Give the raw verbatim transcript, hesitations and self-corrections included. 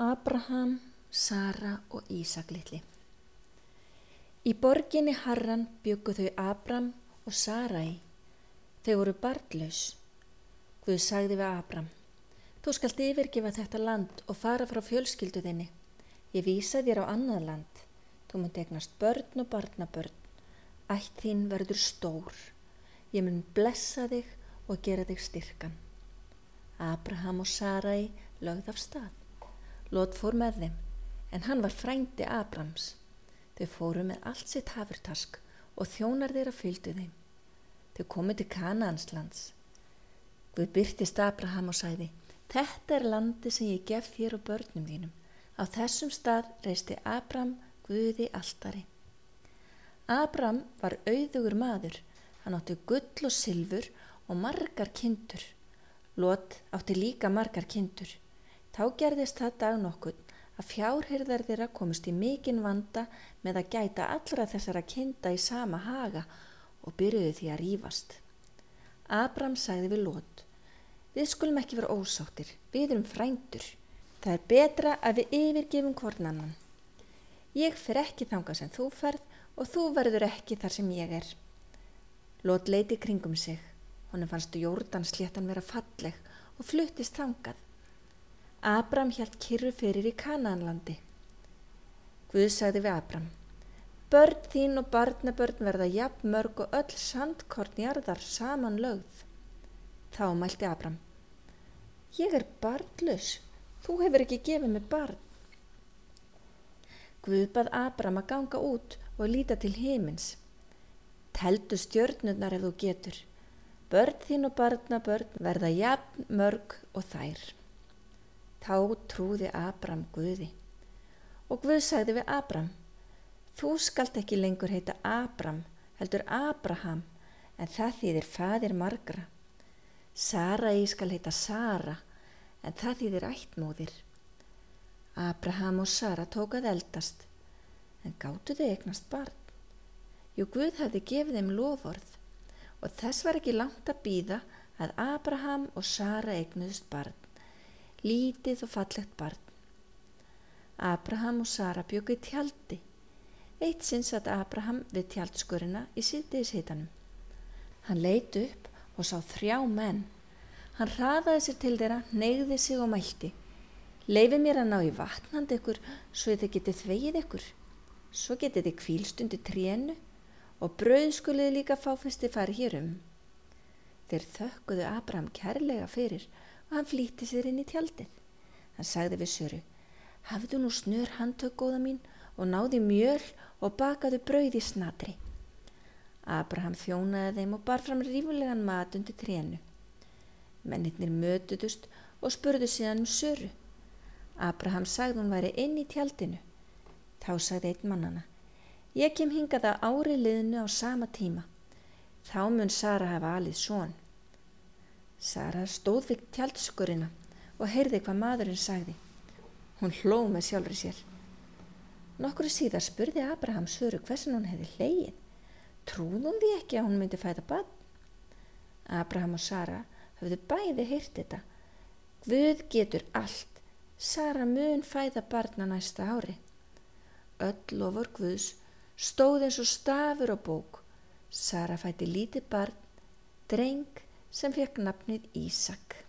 Abraham, Sara og Ísak litli. Í borginni Harran bjuggu þau Abram og Sarai. Þau voru barnlaus. Guð sagði við Abram: Þú skalt yfirgefa þetta land og fara frá fjölskyldu þinni. Ég vísa þér á annað land. Þú munt eignast börn og barnabörn. Ætt þín verður stór. Ég mun blessa þig og gera þig styrkan. Abraham og Sarai lögðu af stað. Lot fór með þeim, en hann var frændi Abrams. Þau fóru með allt sitt hafurtask og þjónar þeirra fylgdu þeim. Þau komu til Kananslands. Guð birtist Abraham og sagði: Þetta er landi sem ég gef þér og börnum þínum. Á þessum stað reisti Abram Guði altari. Abram var auðugur maður. Hann átti gull og silfur og margar kindur. Lot átti líka margar kindur. Þá gerðist það dag nokkurn að fjárhirðar þeirra komust í mikinn vanda með að gæta allra þessara kinda í sama haga og byrjuðu því að rífast. Abram sagði við Lot: Við skulum ekki vera ósáttir, við erum frændur. Það er betra að við yfirgefum hvorn annan. Ég fer ekki þangað sem þú ferð og þú verður ekki þar sem ég er. Lot leit í kringum sig. Honum fannst Jórdansléttan vera falleg og fluttist þangað. Abram hélt kyrru fyrir í Kanaanlandi. Guð sagði við Abram: Börn þín og barnabörn verða jafn mörg og öll sandkorn jarðar saman lögð. Þá mælti Abram: Ég er barnlaus, þú hefur ekki gefið mér barn. Guð bað Abram að ganga út og líta til himins. Teldu stjörnurnar ef þú getur. Börn þín og barnabörn verða jafn mörg og þær. Þá trúði Abram Guði. Og Guð sagði við Abram: Þú skalt ekki lengur heita Abram, heldur Abraham, en það þýðir faðir margra. Sarai skal heita Sara, en það þýðir ættmóðir. Abraham og Sara tók að eldast, en gátu þau eignast barn. Jú, Guð hafði gefið þeim loforð, og þess var ekki langt að bíða að Abraham og Sara eignuðust barn. Lítið og fallegt barn. Abraham og Sara bjuggu í tjaldi. Eitt sinn sat Abraham við tjaldskurina í síðdegishitanum. Hann leit upp og sá þrjá menn. Hann hraðaði sér til þeirra, hneigði sig og mælti: Leyfið mér að ná í vatn handa ykkur svo þið getið þvegið ykkur. Svo getið þið hvílst undir trénu og brauð skuluð líka fá fyrst þið farið hér um. Þeir þökkuðu Abraham kærlega fyrir og hann flýtti sér inn í tjaldið. Hann sagði við Söru: Hafðu nú snör handtök, góða mín, og náði mjöl og bakaðu brauð í snatri. Abraham þjónaði þeim og bar fram rífulegan mat undir trénu. Mennirnir mötuðust og spurðu síðan um Söru. Abraham sagði hún væri inn í tjaldinu. Þá sagði einn mannanna: Ég kem hingað að ári liðnu á sama tíma. Þá mun Sara hafa alið son. Sara stóð við tjaldskurina og heyrði hvað maðurinn sagði. Hún hló með sjálfri sér. Nokkru síðar spurði Abraham Söru hversin hún hefði hlegið. Trúði hún því ekki að hún myndi fæða barn? Abraham og Sara höfðu bæði heyrt þetta. Guð getur allt. Sara mun fæða barn á næsta ári. Öll lofur Guðs stóð eins og stafur á bók. Sara fæddi lítið barn, dreng sem fékk nafnið Ísak.